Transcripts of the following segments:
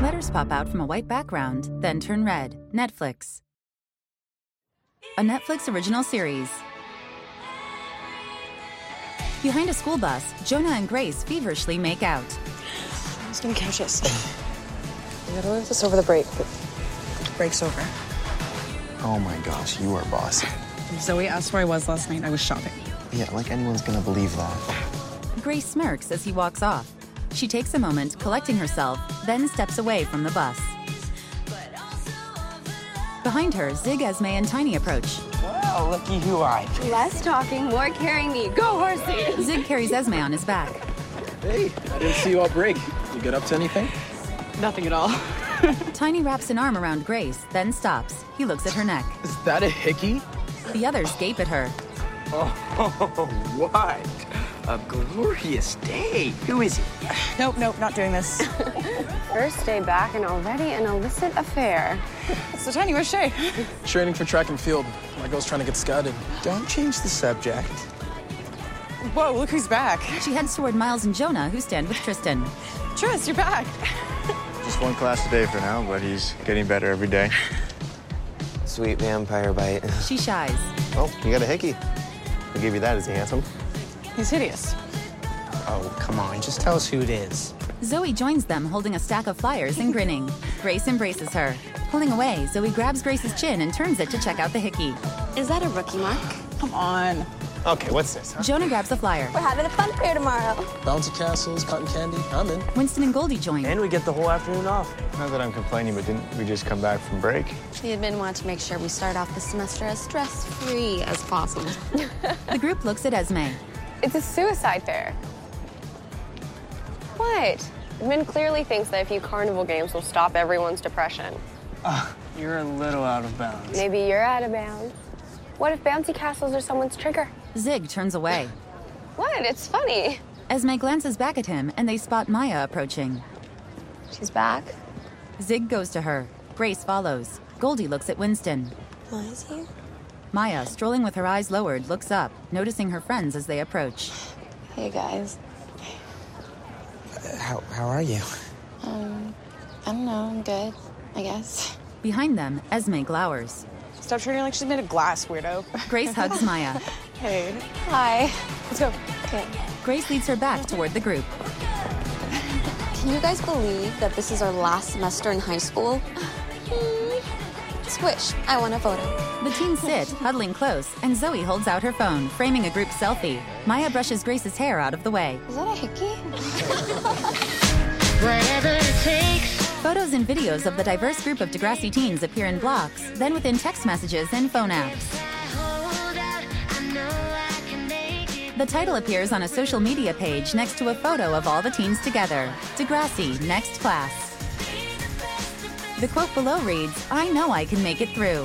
Letters pop out from a white background, then turn red. Netflix. A Netflix original series. Behind a school bus, Jonah and Grace feverishly make out. Who's gonna catch us? We gotta leave this over the break. Break's over. Oh my gosh, you are bossy. Zoe asked where I was last night. I was shopping. Yeah, like anyone's gonna believe that. Grace smirks as he walks off. She takes a moment, collecting herself, then steps away from the bus. Behind her, Zig, Esme, and Tiny approach. Well, looky who I picked. Less talking, more carrying me. Go, horsey! Zig carries Esme on his back. Hey, I didn't see you all break. You get up to anything? Nothing at all. Tiny wraps an arm around Grace, then stops. He looks at her neck. Is that a hickey? The others gape at her. Oh, what a glorious day. Who is it? Nope, not doing this. First day back and already an illicit affair. So, Tiny, where's Shay? Training for track and field. My girl's trying to get scouted. Don't change the subject. Whoa, look who's back. She heads toward Miles and Jonah, who stand with Tristan. Tris, you're back. Just one class a day for now, but he's getting better every day. Sweet vampire bite. She shies. Oh, you got a hickey. Who gave you that? Is he handsome? He's hideous. Oh, come on. Just tell us who it is. Zoe joins them, holding a stack of flyers and grinning. Grace embraces her. Pulling away, Zoe grabs Grace's chin and turns it to check out the hickey. Is that a rookie mark? Come on. Okay, what's this? Huh? Jonah grabs the flyer. We're having a fun fair tomorrow. Bouncy castles, cotton candy. I'm in. Winston and Goldie join. And we get the whole afternoon off. Not that I'm complaining, but didn't we just come back from break? The admin wanted to make sure we start off the semester as stress-free as possible. The group looks at Esme. It's a suicide fair. What? Admin clearly thinks that a few carnival games will stop everyone's depression. You're a little out of bounds. Maybe you're out of bounds. What if bouncy castles are someone's trigger? Zig turns away. What? It's funny. Esme glances back at him, and they spot Maya approaching. She's back. Zig goes to her. Grace follows. Goldie looks at Winston. Maya's here. Maya, strolling with her eyes lowered, looks up, noticing her friends as they approach. Hey, guys. How are you? I don't know. I'm good, I guess. Behind them, Esme glowers. Stop treating her like she's made of glass, weirdo. Grace hugs Maya. Hey. Hi. Let's go. Okay. Grace leads her back toward the group. Can you guys believe that this is our last semester in high school? Squish. I want a photo. The teens sit, huddling close, and Zoe holds out her phone, framing a group selfie. Maya brushes Grace's hair out of the way. Is that a hickey? Whatever it takes. Photos and videos of the diverse group of Degrassi teens appear in blocks, then within text messages and phone apps. The title appears on a social media page next to a photo of all the teens together. Degrassi, next class. The quote below reads, "I know I can make it through."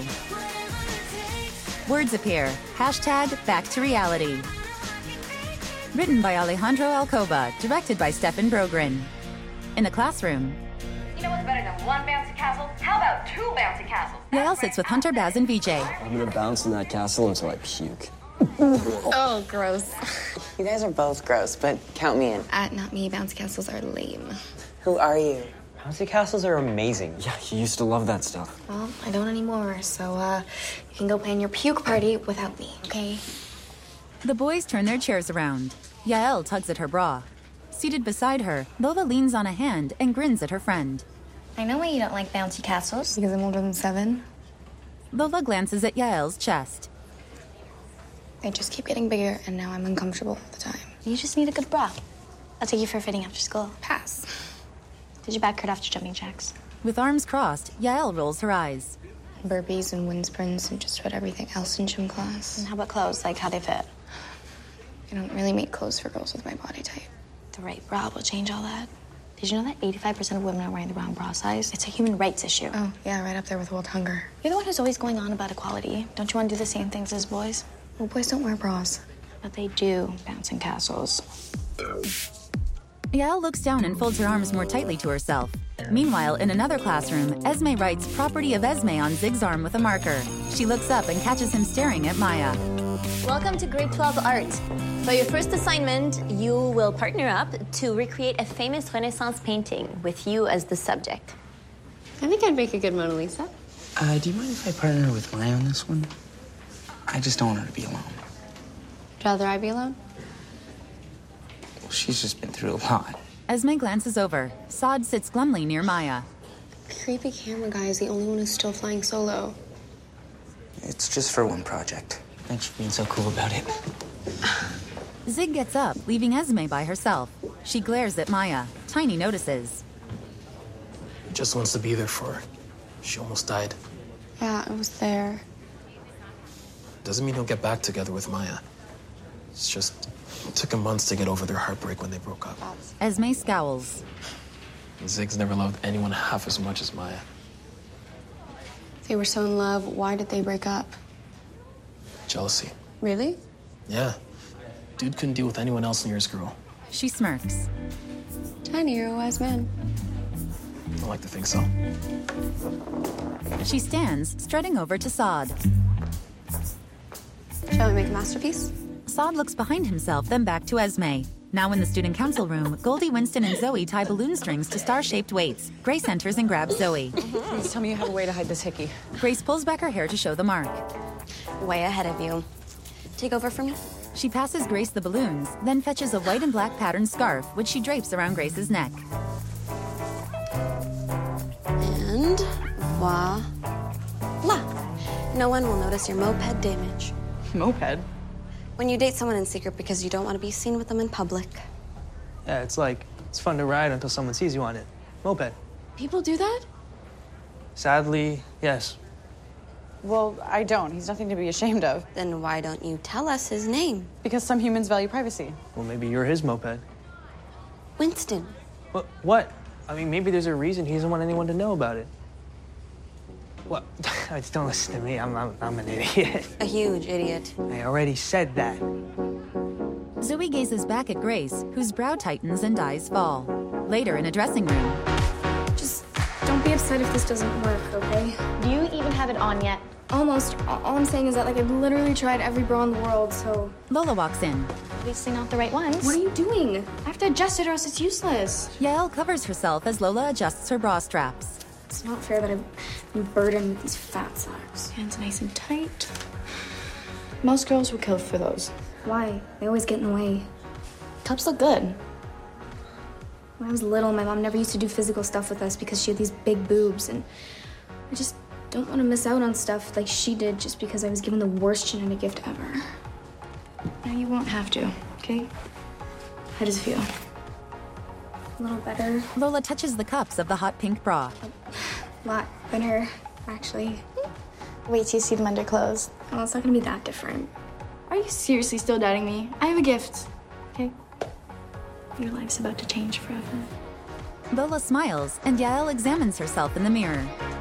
Words appear. Hashtag back to reality. Written by Alejandro Alcoba, directed by Stefan Brogren. In the classroom, You know what's better than one bouncy castle? How about two bouncy castles? Yael sits with Hunter, Baz, and VJ. I'm gonna bounce in that castle until I puke. Oh, gross. You guys are both gross, but count me in. Not me. Bouncy castles are lame. Who are you? Bouncy castles are amazing. Yeah, you used to love that stuff. Well, I don't anymore, so, you can go plan your puke party without me, okay? The boys turn their chairs around. Yael tugs at her bra. Seated beside her, Lola leans on a hand and grins at her friend. I know why you don't like bouncy castles. Because I'm older than 7. Lola glances at Yael's chest. They just keep getting bigger, and now I'm uncomfortable all the time. You just need a good bra. I'll take you for a fitting after school. Pass. Did you back Kurt after jumping jacks? With arms crossed, Yael rolls her eyes. Burpees and wind sprints and just about everything else in gym class. And how about clothes? Like, how they fit? I don't really make clothes for girls with my body type. The right bra will change all that. Did you know that 85% of women are wearing the wrong bra size? It's a human rights issue. Oh, yeah, right up there with world hunger. You're the one who's always going on about equality. Don't you want to do the same things as boys? Well, boys don't wear bras. But they do, bouncing castles. Yael looks down and folds her arms more tightly to herself. Meanwhile, in another classroom, Esme writes "Property of Esme" on Zig's arm with a marker. She looks up and catches him staring at Maya. Welcome to Grade 12 Art. For your first assignment, you will partner up to recreate a famous Renaissance painting with you as the subject. I think I'd make a good Mona Lisa. Do you mind if I partner with Maya on this one? I just don't want her to be alone. Would rather I be alone? Well, she's just been through a lot. Esme glances over. Saad sits glumly near Maya. Creepy camera guy is the only one who's still flying solo. It's just for one project. Thanks for being so cool about it. Zig gets up, leaving Esme by herself. She glares at Maya. Tiny notices. He just wants to be there for her. She almost died. Yeah, I was there. Doesn't mean he'll get back together with Maya. It's just, it took him months to get over their heartbreak when they broke up. Esme scowls. Zig's never loved anyone half as much as Maya. They were so in love. Why did they break up? Jealousy. Really? Yeah. Dude couldn't deal with anyone else near his girl. She smirks. Tiny, you're a wise man. I like to think so. She stands, strutting over to Saad. Shall we make a masterpiece? Saad looks behind himself, then back to Esme. Now in the student council room, Goldie, Winston, and Zoe tie balloon strings to star-shaped weights. Grace enters and grabs Zoe. Please tell me you have a way to hide this hickey. Grace pulls back her hair to show the mark. Way ahead of you. Take over for me? She passes Grace the balloons, then fetches a white and black patterned scarf, which she drapes around Grace's neck. And voila. No one will notice your moped damage. Moped? When you date someone in secret because you don't want to be seen with them in public. Yeah, it's fun to ride until someone sees you on it. Moped. People do that? Sadly, yes. Well, I don't. He's nothing to be ashamed of. Then why don't you tell us his name? Because some humans value privacy. Well, maybe you're his moped. Winston. What? I mean, maybe there's a reason he doesn't want anyone to know about it. What? Don't listen to me. I'm an idiot. A huge idiot. I already said that. Zoe gazes back at Grace, whose brow tightens and eyes fall. Later, in a dressing room. Just don't be upset if this doesn't work, okay? Do you even have it on yet? Almost. All I'm saying is that, I've literally tried every bra in the world, so... Lola walks in. Obviously not the right ones. What are you doing? I have to adjust it or else it's useless. Yael covers herself as Lola adjusts her bra straps. It's not fair that I'm burdened with these fat sacks. Hands nice and tight. Most girls would kill for those. Why? They always get in the way. Cups look good. When I was little, my mom never used to do physical stuff with us because she had these big boobs, and I just don't want to miss out on stuff like she did just because I was given the worst genetic gift ever. Now you won't have to, okay? How does it feel? A little better. Lola touches the cups of the hot pink bra. A lot better, actually. Wait till you see them under clothes. Oh, it's not gonna be that different. Are you seriously still doubting me? I have a gift, okay? Your life's about to change forever. Lola smiles, and Yael examines herself in the mirror.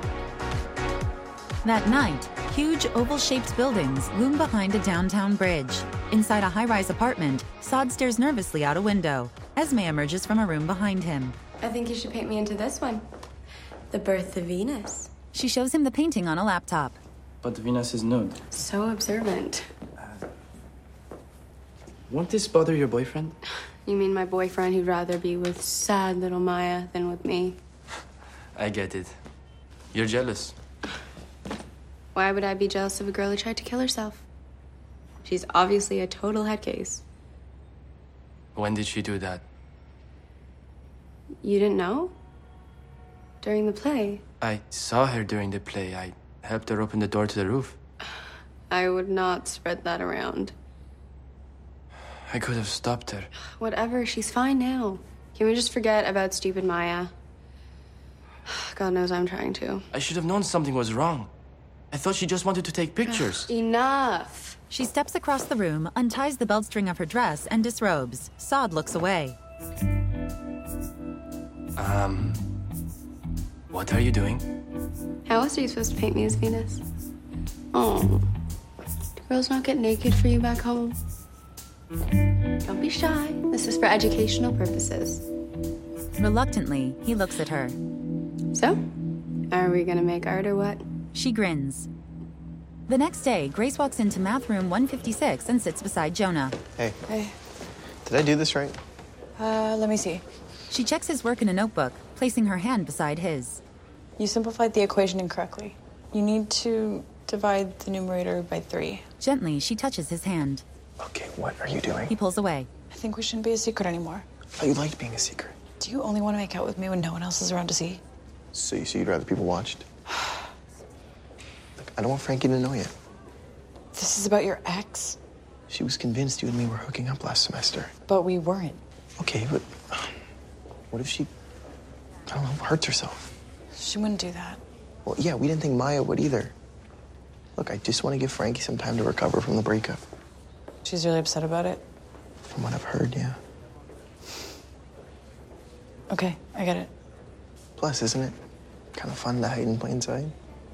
That night, huge oval-shaped buildings loom behind a downtown bridge. Inside a high-rise apartment, Saad stares nervously out a window. Esme emerges from a room behind him. I think you should paint me into this one. The Birth of Venus. She shows him the painting on a laptop. But Venus is nude. So observant. Won't this bother your boyfriend? You mean my boyfriend who'd rather be with sad little Maya than with me? I get it. You're jealous. Why would I be jealous of a girl who tried to kill herself? She's obviously a total head case. When did she do that? You didn't know? During the play. I saw her during the play. I helped her open the door to the roof. I would not spread that around. I could have stopped her. Whatever, she's fine now. Can we just forget about stupid Maya? God knows I'm trying to. I should have known something was wrong. I thought she just wanted to take pictures. Enough. She steps across the room, unties the belt string of her dress, and disrobes. Saad looks away. What are you doing? How else are you supposed to paint me as Venus? Oh. Do girls not get naked for you back home? Don't be shy. This is for educational purposes. Reluctantly, he looks at her. So, are we gonna make art or what? She grins. The next day, Grace walks into math room 156 and sits beside Jonah. Hey. Hey. Did I do this right? Let me see. She checks his work in a notebook, placing her hand beside his. You simplified the equation incorrectly. You need to divide the numerator by 3. Gently, she touches his hand. Okay, what are you doing? He pulls away. I think we shouldn't be a secret anymore. I thought you liked being a secret. Do you only want to make out with me when no one else is around to see? So you'd rather people watched? Look, I don't want Frankie to know yet. This is about your ex? She was convinced you and me were hooking up last semester. But we weren't. Okay, but what if she, I don't know, hurts herself? She wouldn't do that. Well, yeah, we didn't think Maya would either. Look, I just want to give Frankie some time to recover from the breakup. She's really upset about it? From what I've heard, yeah. Okay, I get it. Plus, isn't it kind of fun to hide in plain sight?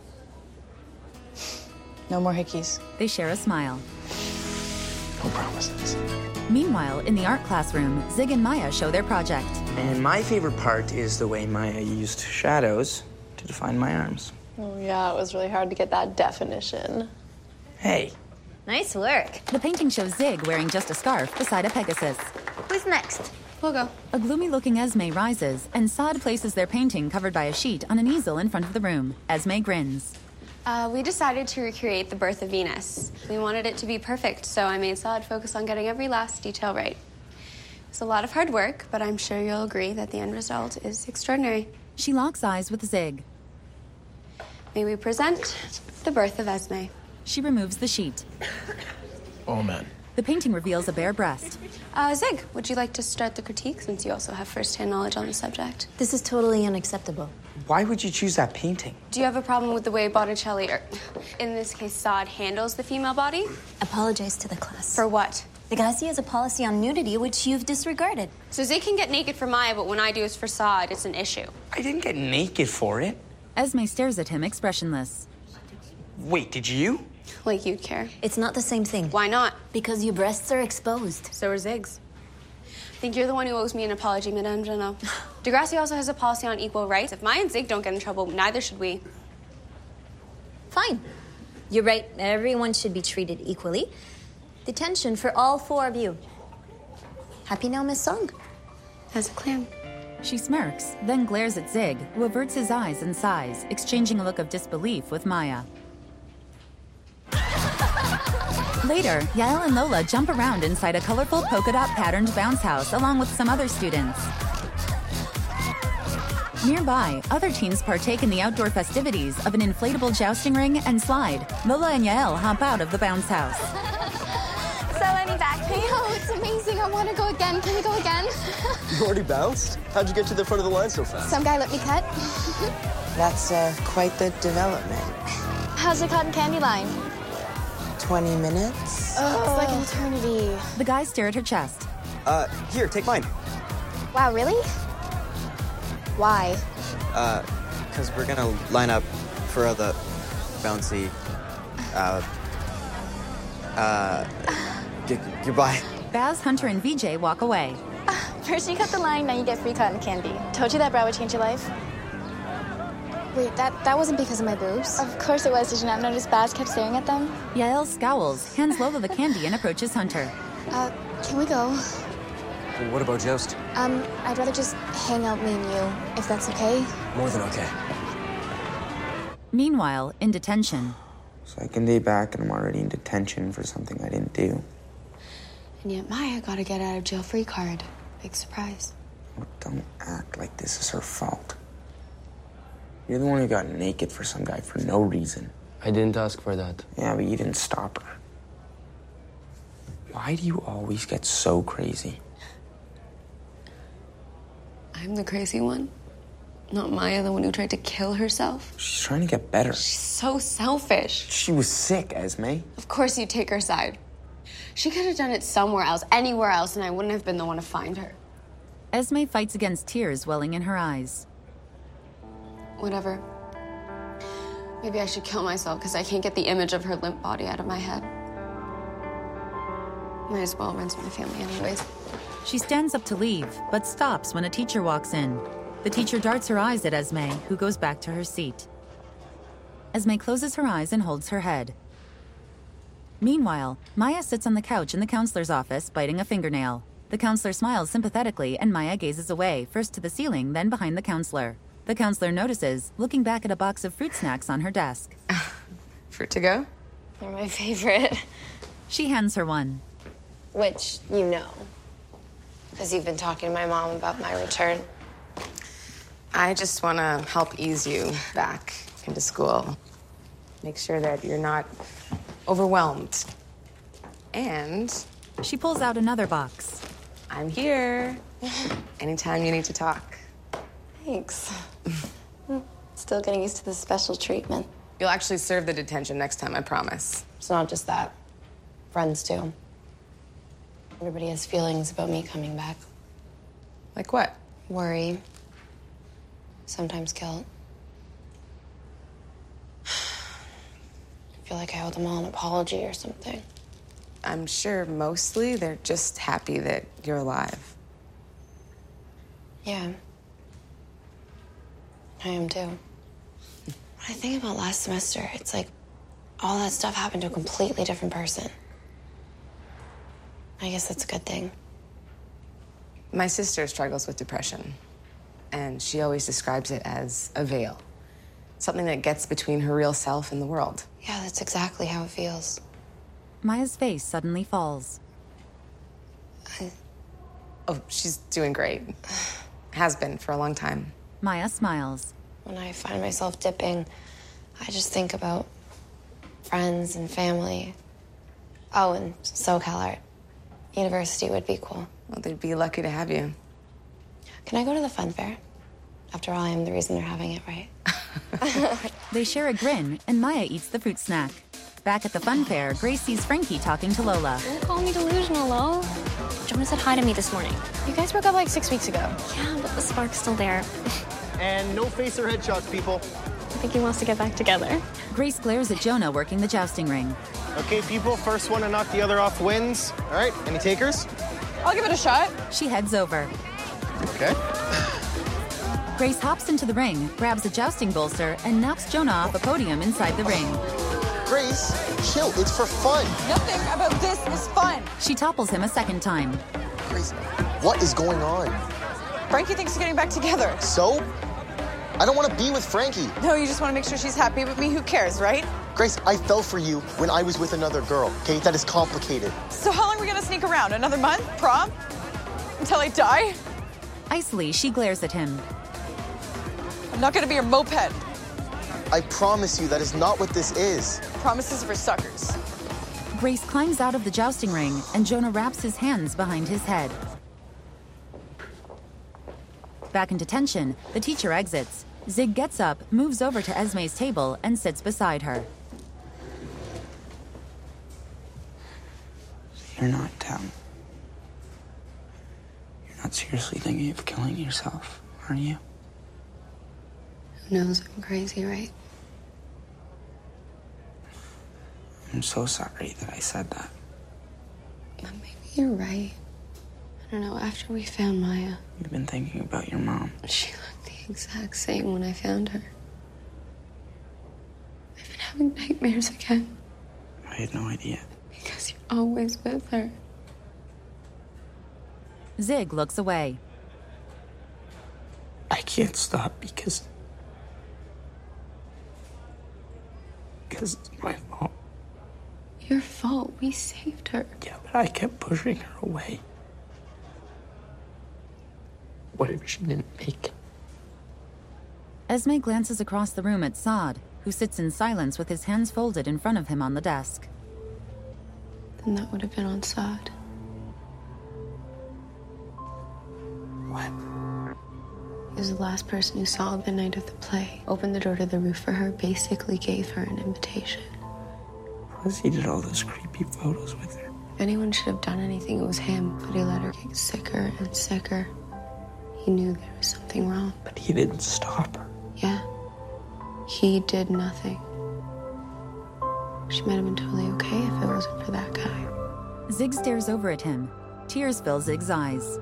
No more hickeys. They share a smile. No promises. Meanwhile, in the art classroom, Zig and Maya show their project. And my favorite part is the way Maya used shadows to define my arms. Oh, yeah, it was really hard to get that definition. Hey. Nice work. The painting shows Zig wearing just a scarf beside a Pegasus. Who's next? We'll go. A gloomy-looking Esme rises, and Saad places their painting covered by a sheet on an easel in front of the room. Esme grins. We decided to recreate the birth of Venus. We wanted it to be perfect, so I made Saad focus on getting every last detail right. It's a lot of hard work, but I'm sure you'll agree that the end result is extraordinary. She locks eyes with Zig. May we present the birth of Esme. She removes the sheet. Oh, man. The painting reveals a bare breast. Zig, would you like to start the critique since you also have first-hand knowledge on the subject? This is totally unacceptable. Why would you choose that painting? Do you have a problem with the way Botticelli, or in this case, Saad, handles the female body? Apologize to the class. For what? Degassi has a policy on nudity, which you've disregarded. So Zig can get naked for Maya, but when I do it for Saad, it's an issue. I didn't get naked for it. Esme stares at him, expressionless. Wait, did you? Like you'd care. It's not the same thing. Why not? Because your breasts are exposed. So are Zig's. I think you're the one who owes me an apology, Madame Janot. Degrassi also has a policy on equal rights. If Maya and Zig don't get in trouble, neither should we. Fine. You're right. Everyone should be treated equally. Detention for all 4 of you. Happy now, Miss Song? As a clam. She smirks, then glares at Zig, who averts his eyes and sighs, exchanging a look of disbelief with Maya. Later, Yael and Lola jump around inside a colorful polka dot patterned bounce house along with some other students. Nearby, other teens partake in the outdoor festivities of an inflatable jousting ring and slide. Lola and Yael hop out of the bounce house. So any back pain? Oh, it's amazing. I want to go again. Can we go again? You already bounced? How'd you get to the front of the line so fast? Some guy let me cut. That's quite the development. How's the cotton candy line? 20 minutes? Oh, it's like an eternity. The guys stare at her chest. Here, take mine. Wow, really? Why? Because we're gonna line up for the bouncy, goodbye. Baz, Hunter, and VJ walk away. First you cut the line, now you get free cotton candy. Told you that bra would change your life? Wait, that wasn't because of my boobs? Of course it was. Did you not notice Baz kept staring at them? Yael scowls, hands Lola the candy, and approaches Hunter. Can we go? What about Joust? I'd rather just hang out, me and you, if that's okay. More than okay. Meanwhile, in detention. Second day back, and I'm already in detention for something I didn't do. And yet Maya got a get out of jail free card. Big surprise. Oh, don't act like this is her fault. You're the one who got naked for some guy for no reason. I didn't ask for that. Yeah, but you didn't stop her. Why do you always get so crazy? I'm the crazy one. Not Maya, the one who tried to kill herself. She's trying to get better. She's so selfish. She was sick, Esme. Of course you'd take her side. She could have done it somewhere else, anywhere else, and I wouldn't have been the one to find her. Esme fights against tears welling in her eyes. Whatever. Maybe I should kill myself because I can't get the image of her limp body out of my head. Might as well runs my family anyways. She stands up to leave, but stops when a teacher walks in. The teacher darts her eyes at Esme, who goes back to her seat. Esme closes her eyes and holds her head. Meanwhile, Maya sits on the couch in the counselor's office, biting a fingernail. The counselor smiles sympathetically, and Maya gazes away, first to the ceiling, then behind the counselor. The counselor notices, looking back at a box of fruit snacks on her desk. Fruit to go? They're my favorite. She hands her one. Which you know. Because you've been talking to my mom about my return. I just want to help ease you back into school. Make sure that you're not overwhelmed. And she pulls out another box. I'm here anytime you need to talk. Thanks. Still getting used to the special treatment. You'll actually serve the detention next time, I promise. It's not just that. Friends too. Everybody has feelings about me coming back. Like what? Worry. Sometimes guilt. I feel like I owe them all an apology or something. I'm sure mostly they're just happy that you're alive. Yeah. I am too. When I think about last semester, it's like all that stuff happened to a completely different person. I guess that's a good thing. My sister struggles with depression, and she always describes it as a veil. Something that gets between her real self and the world. Yeah, that's exactly how it feels. Maya's face suddenly falls. Oh, she's doing great. Has been for a long time. Maya smiles. When I find myself dipping, I just think about friends and family. Oh, and SoCal Art. University would be cool. Well, they'd be lucky to have you. Can I go to the fun fair? After all, I am the reason they're having it, right? They share a grin, and Maya eats the fruit snack. Back at the fun fair, Grace sees Frankie talking to Lola. Don't call me delusional, Lo. Jonah said hi to me this morning. You guys broke up like 6 weeks ago. Yeah, but the spark's still there. And no face or headshots, people. I think he wants to get back together. Grace glares at Jonah working the jousting ring. Okay, people, first one to knock the other off wins. All right, any takers? I'll give it a shot. She heads over. Okay. Grace hops into the ring, grabs a jousting bolster, and knocks Jonah off a podium inside the ring. Grace, chill, it's for fun. Nothing about this is fun. She topples him a second time. Grace, what is going on? Frankie thinks we're getting back together. So? I don't want to be with Frankie. No, you just want to make sure she's happy with me. Who cares, right? Grace, I fell for you when I was with another girl, okay? That is complicated. So how long are we gonna sneak around? Another month? Prom? Until I die? Icily, she glares at him. I'm not gonna be your moped. I promise you that is not what this is. Promises for suckers. Grace climbs out of the jousting ring, and Jonah wraps his hands behind his head. Back in detention, the teacher exits. Zig gets up, moves over to Esme's table, and sits beside her. You're not, you're not seriously thinking of killing yourself, are you? Who knows? I'm crazy, right? I'm so sorry that I said that. But maybe you're right. I don't know, after we found Maya... You've been thinking about your mom. She looked the exact same when I found her. I've been having nightmares again. I had no idea. Because you're always with her. Zig looks away. I can't stop because it's my fault. Your fault. We saved her. Yeah, but I kept pushing her away. What if she didn't make it? Esme glances across the room at Saad, who sits in silence with his hands folded in front of him on the desk. Then that would have been on Saad. What? He was the last person who saw the night of the play. Opened the door to the roof for her, basically gave her an invitation. Plus, he did all those creepy photos with her. If anyone should have done anything, it was him. But he let her get sicker and sicker. He knew there was something wrong. But he didn't stop her. Yeah. He did nothing. She might have been totally okay if it wasn't for that guy. Zig stares over at him. Tears fill Zig's eyes.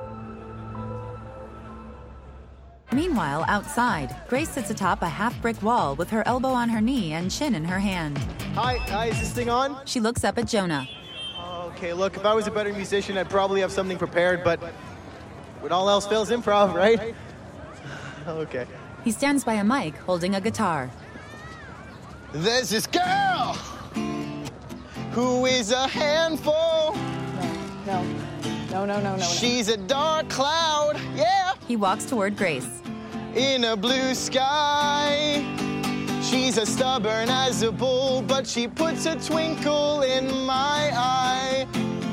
Meanwhile, outside, Grace sits atop a half-brick wall with her elbow on her knee and chin in her hand. Hi, is this thing on? She looks up at Jonah. Okay, look, if I was a better musician, I'd probably have something prepared, but when all else fails, improv, right? Okay. He stands by a mic holding a guitar. There's this girl who is a handful. No. She's a dark cloud, yeah. He walks toward Grace. In a blue sky. She's as stubborn as a bull, but she puts a twinkle in my eye.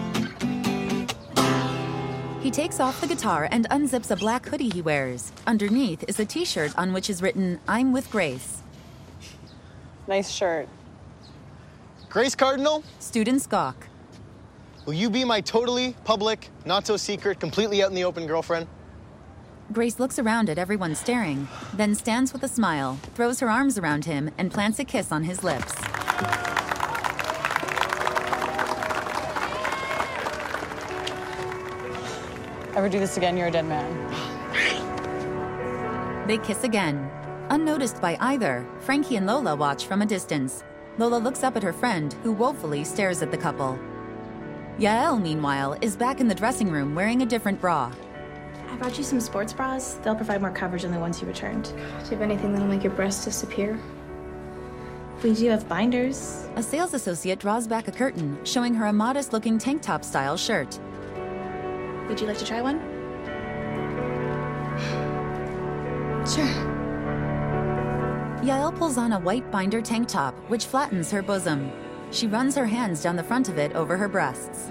He takes off the guitar and unzips a black hoodie he wears. Underneath is a t-shirt on which is written, "I'm with Grace." Nice shirt. Grace Cardinal? Students gawk. Will you be my totally public, not so secret, completely out in the open girlfriend? Grace looks around at everyone staring, then stands with a smile, throws her arms around him, and plants a kiss on his lips. Ever do this again, you're a dead man. They kiss again. Unnoticed by either, Frankie and Lola watch from a distance. Lola looks up at her friend, who woefully stares at the couple. Yael, meanwhile, is back in the dressing room wearing a different bra. I brought you some sports bras. They'll provide more coverage than the ones you returned. Do you have anything that'll make your breasts disappear? We do have binders. A sales associate draws back a curtain, showing her a modest-looking tank top-style shirt. Would you like to try one? Sure. Yael pulls on a white binder tank top, which flattens her bosom. She runs her hands down the front of it over her breasts.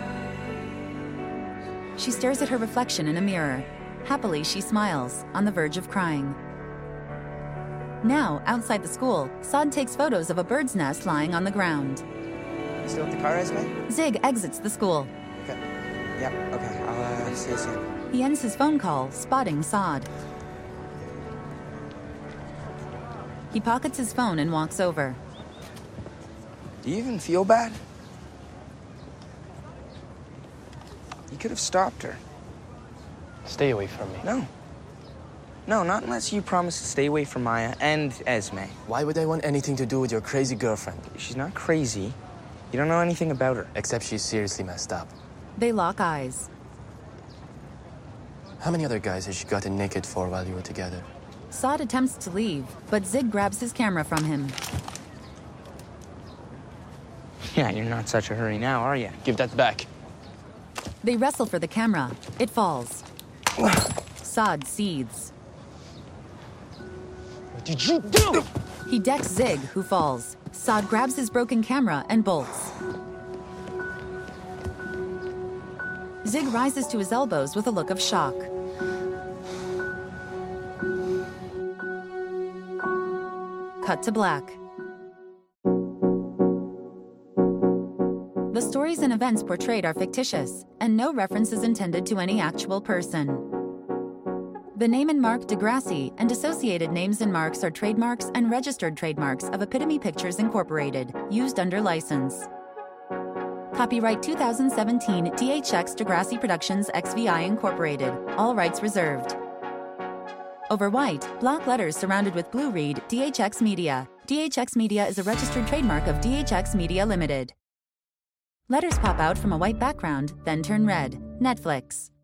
She stares at her reflection in a mirror. Happily, she smiles, on the verge of crying. Now, outside the school, Saad takes photos of a bird's nest lying on the ground. You still at the car, Esme? Zig exits the school. Okay. Yep, okay. I'll see you soon. He ends his phone call, spotting Saad. He pockets his phone and walks over. Do you even feel bad? You could have stopped her. Stay away from me. No. No, not unless you promise to stay away from Maya and Esme. Why would I want anything to do with your crazy girlfriend? She's not crazy. You don't know anything about her. Except she's seriously messed up. They lock eyes. How many other guys has she gotten naked for while you were together? Saad attempts to leave, but Zig grabs his camera from him. Yeah, you're not such a hurry now, are you? Give that back. They wrestle for the camera. It falls. Saad seethes. What did you do? He decks Zig, who falls. Saad grabs his broken camera and bolts. Zig rises to his elbows with a look of shock. Cut to black. The stories and events portrayed are fictitious, and no reference is intended to any actual person. The name and mark Degrassi and associated names and marks are trademarks and registered trademarks of Epitome Pictures Incorporated, used under license. Copyright 2017 THX Degrassi Productions XVI Incorporated, all rights reserved. Over white, block letters surrounded with blue read DHX Media. DHX Media is a registered trademark of DHX Media Limited. Letters pop out from a white background, then turn red. Netflix.